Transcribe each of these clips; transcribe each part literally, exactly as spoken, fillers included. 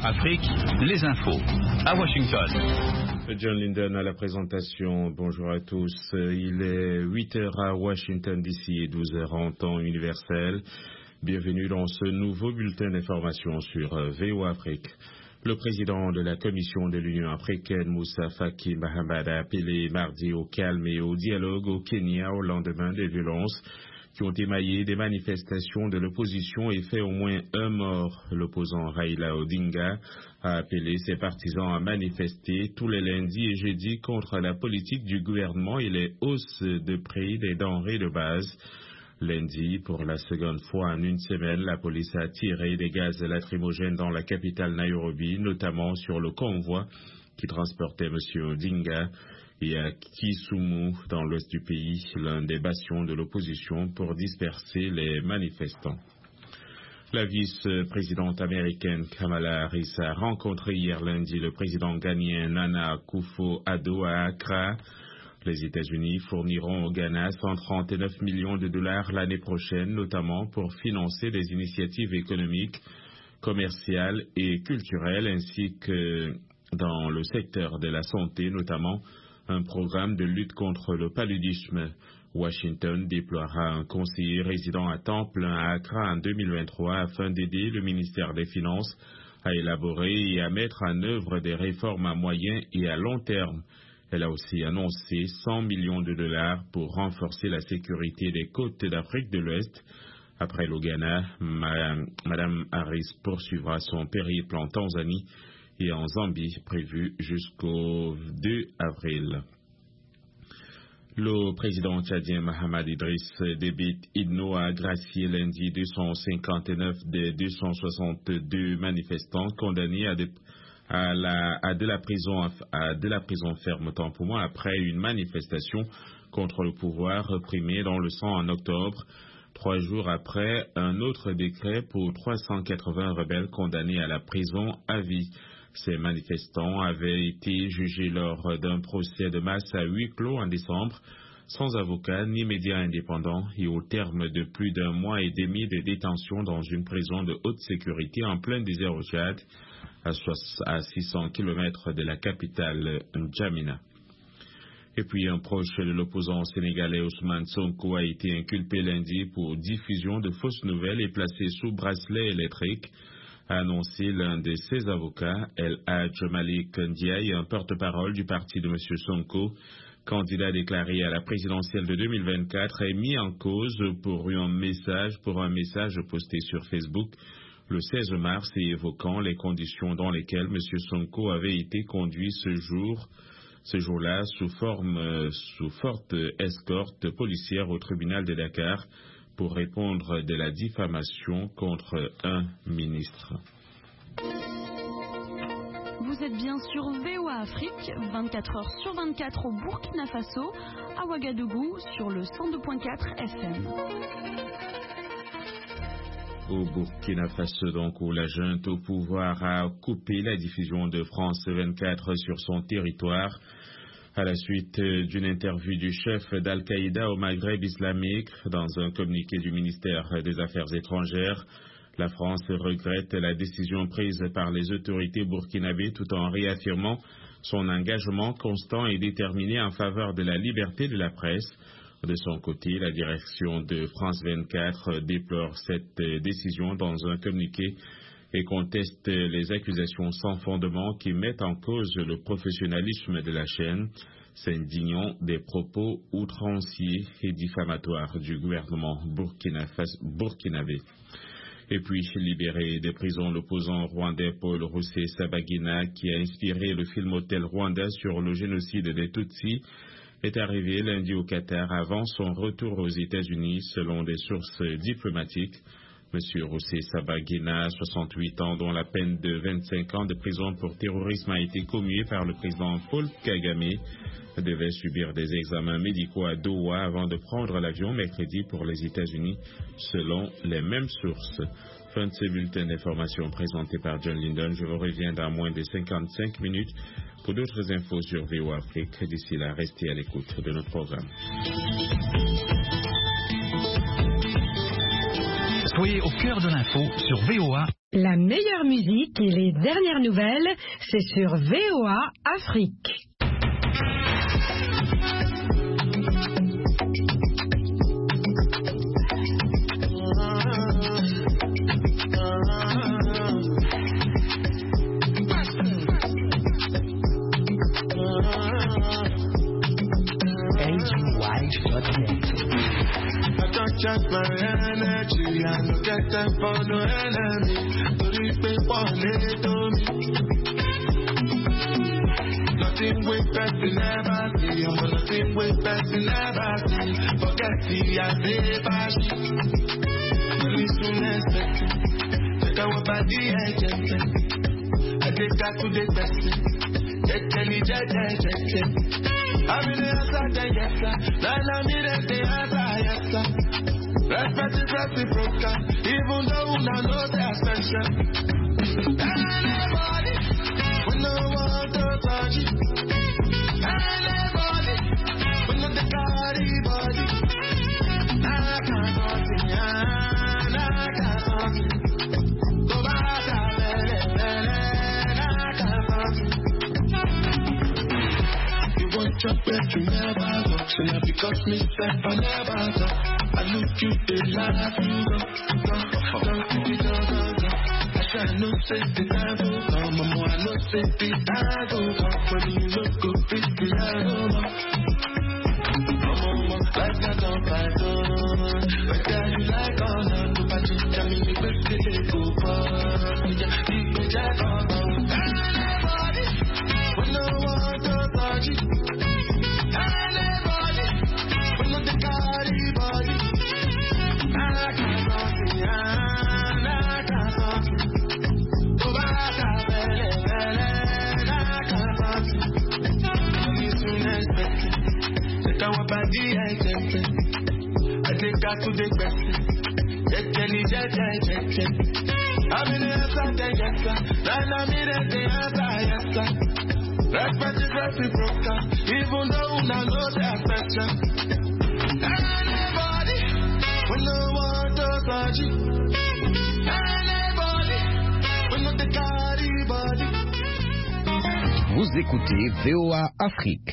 Afrique, les infos à Washington. John Linden à la présentation. Bonjour à tous. Il est huit heures à Washington D C et douze heures en temps universel. Bienvenue dans ce nouveau bulletin d'information sur V O Afrique. Le président de la Commission de l'Union africaine, Moussa Faki Mahamat, a appelé mardi au calme et au dialogue au Kenya au lendemain des violences qui ont émaillé des manifestations de l'opposition et fait au moins un mort. L'opposant Raila Odinga a appelé ses partisans à manifester tous les lundis et jeudis contre la politique du gouvernement et les hausses de prix des denrées de base. Lundi, pour la seconde fois en une semaine, la police a tiré des gaz lacrymogènes dans la capitale Nairobi, notamment sur le convoi qui transportait M. Odinga, et à Kisumu, dans l'ouest du pays, l'un des bastions de l'opposition, pour disperser les manifestants. La vice-présidente américaine Kamala Harris a rencontré hier lundi le président ghanéen Nana Akufo-Addo à Accra. Les États-Unis fourniront au Ghana cent trente-neuf millions de dollars l'année prochaine, notamment pour financer des initiatives économiques, commerciales et culturelles, ainsi que dans le secteur de la santé, notamment un programme de lutte contre le paludisme. Washington déploiera un conseiller résident à temps plein à Accra en deux mille vingt-trois afin d'aider le ministère des Finances à élaborer et à mettre en œuvre des réformes à moyen et à long terme. Elle a aussi annoncé cent millions de dollars pour renforcer la sécurité des côtes d'Afrique de l'Ouest. Après le Ghana, Mme Harris poursuivra son périple en Tanzanie et en Zambie, prévu jusqu'au deux avril. Le président tchadien Mahamat Idriss Déby Itno a gracié lundi deux cent cinquante-neuf des deux cent soixante-deux manifestants condamnés à, de, à, la, à, de la prison, à de la prison ferme tant pour moi après une manifestation contre le pouvoir reprimé dans le sang en octobre. Trois jours après, un autre décret pour trois cent quatre-vingts rebelles condamnés à la prison à vie. Ces manifestants avaient été jugés lors d'un procès de masse à huis clos en décembre, sans avocat ni médias indépendants et au terme de plus d'un mois et demi de détention dans une prison de haute sécurité en plein désert au Tchad, à six cents kilomètres de la capitale N'Djamena. Et puis un proche de l'opposant sénégalais Ousmane Sonko a été inculpé lundi pour diffusion de fausses nouvelles et placé sous bracelet électrique, a annoncé l'un de ses avocats, El Hadj Malik Ndiaye, un porte-parole du parti de M. Sonko, candidat déclaré à la présidentielle de deux mille vingt-quatre, est mis en cause pour un message, pour un message posté sur Facebook le seize mars et évoquant les conditions dans lesquelles M. Sonko avait été conduit ce jour, ce jour-là sous forme, sous forte escorte policière au tribunal de Dakar, pour répondre de la diffamation contre un ministre. Vous êtes bien sur V O A Afrique, vingt-quatre heures sur vingt-quatre au Burkina Faso, à Ouagadougou sur le cent deux point quatre F M. Au Burkina Faso, donc, où la junte au pouvoir a coupé la diffusion de France vingt-quatre sur son territoire, à la suite d'une interview du chef d'Al-Qaïda au Maghreb islamique. Dans un communiqué du ministère des Affaires étrangères, la France regrette la décision prise par les autorités burkinabées tout en réaffirmant son engagement constant et déterminé en faveur de la liberté de la presse. De son côté, la direction de France vingt-quatre déplore cette décision dans un communiqué et conteste les accusations sans fondement qui mettent en cause le professionnalisme de la chaîne, s'indignant des propos outranciers et diffamatoires du gouvernement burkinabé. Et puis, libéré des prisons, l'opposant rwandais Paul Rusesabagina, qui a inspiré le film Hôtel Rwanda sur le génocide des Tutsis, est arrivé lundi au Qatar avant son retour aux États-Unis, selon des sources diplomatiques. M. Rusesabagina, soixante-huit ans, dont la peine de vingt-cinq ans de prison pour terrorisme a été commuée par le président Paul Kagame, devait subir des examens médicaux à Doha avant de prendre l'avion mercredi pour les États-Unis, selon les mêmes sources. Fin de ce bulletin d'information présenté par John Linden. Je vous reviens dans moins de cinquante-cinq minutes pour d'autres infos sur V O Afrique. D'ici là, restez à l'écoute de notre programme. Soyez au cœur de l'info sur V O A. La meilleure musique et les dernières nouvelles, c'est sur V O A Afrique. Just my energy, I no get time for no enemy. To reach people, they to me. Nothing with person never see, I'm nothing with person never see. Forget the I really soon expect it. Check out what body agent. I take that to the best. Check any jet, check, check. I'm in the answer, yes sir. Then I'm in the answer, yes sir. Respect is reciprocal, even though we don't know their special. Anybody, we no want to touch it. Anybody, we no the body body. I can't see, I can't see. Go back, I can't see. You want your bed, you never go. So now because me self, I never go. I look you, they laugh, you go, go, go, go, go, go. I try no say the time go come, mama, I no say the time go come. When you look good, it's the time go. Mama, like I don't fight on. Whether you like or not, but you tell me you will still go for. Yeah, you can jack on. Anybody, we no want to touch it. Anybody, we no the body body. I take that to the best. Check any jet, check, check. I'm in the answer, yes sir. Then I'm in the answer, yes sir. Respect is reciprocal, even though we don't know their special. Anybody, we no want to touch it. Anybody, we no the body body. Vous écoutez V O A Afrique.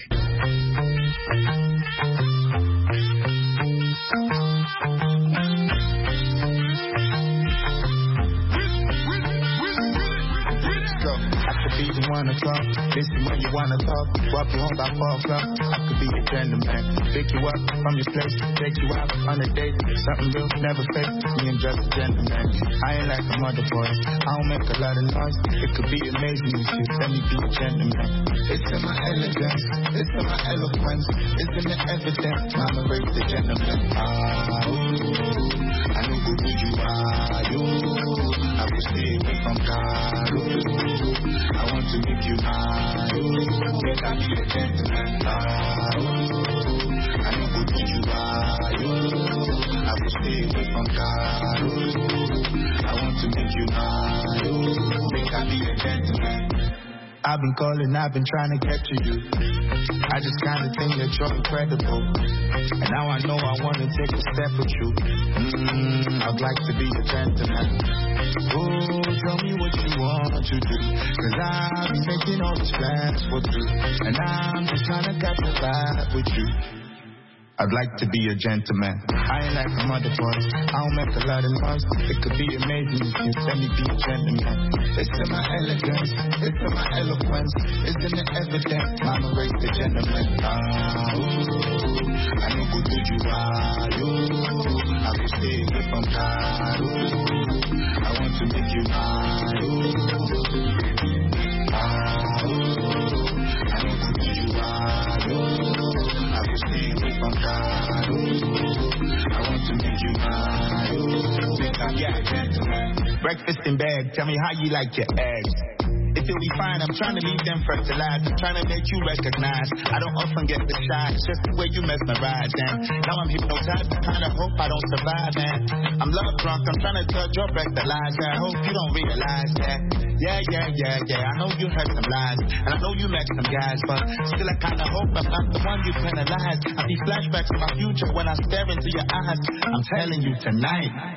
Be the one to talk, listen when you wanna talk. Walk you home by four o'clock. I could be a gentleman, pick you up from your place, take you out on a date. Something real, never fake. Me and just a gentleman. I ain't like some other boys. I don't make a lot of noise. It could be amazing if you let me be a gentleman. It's in my elegance, it's in my eloquence, it's in the evidence. Mama raised a gentleman. Ah, ooh, I know who you are. You, I will stay away from God. I want to make you mine. Make I be a gentleman. Ah, I know who you are. I will stay away from God. I want to make you mine. Make I be a gentleman. I've been calling, I've been trying to get to you. I just kinda think that you're incredible. And now I know I wanna take a step with you. Mm, I'd like to be a gentleman. Oh, tell me what you want to do. Cause I've been making all these plans for two. And I'm just trying to catch a vibe with you. I'd like to be a gentleman. I ain't like some other boys. I don't make a lot of noise. It could be amazing if you let me be a gentleman. It's in my elegance, it's in my eloquence, it's in the evidence. Mama raised a gentleman. Ah, ooh, I know who you are. You, I will stay away from God. Ooh, I want to make you mine. Ooh, ah, ooh, I know who you are. You, I will stay away from God. Ooh, I want to make you mine. Ooh, think I'm yeah, gentleman. Breakfast in bed, tell me how you like your eggs. If you'll be fine, I'm trying to leave them fertilized. I'm trying to make you recognize. I don't often get the shot, it's just the way you mesmerize. And now I'm hypnotized, I kinda hope I don't survive, man. I'm love drunk, I'm trying to judge your breathalyze. I hope you don't realize that. Yeah, yeah, yeah, yeah, I know you heard some lies. And I know you met some guys, but still I kinda hope I'm not the one you penalize. I see flashbacks of my future when I stare into your eyes. I'm telling you tonight.